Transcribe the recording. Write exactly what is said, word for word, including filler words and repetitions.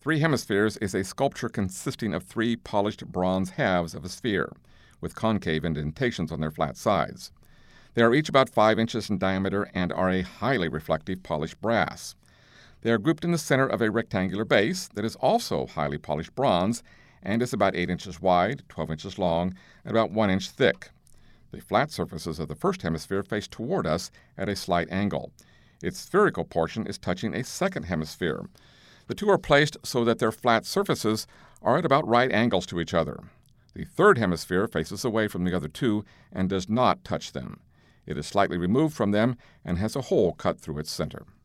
Three hemispheres is a sculpture consisting of three polished bronze halves of a sphere, with concave indentations on their flat sides. They are each about five inches in diameter and are a highly reflective polished brass. They are grouped in the center of a rectangular base that is also highly polished bronze and is about eight inches wide, twelve inches long, and about one inch thick. The flat surfaces of the first hemisphere face toward us at a slight angle. Its spherical portion is touching a second hemisphere. The two are placed so that their flat surfaces are at about right angles to each other. The third hemisphere faces away from the other two and does not touch them. It is slightly removed from them and has a hole cut through its center.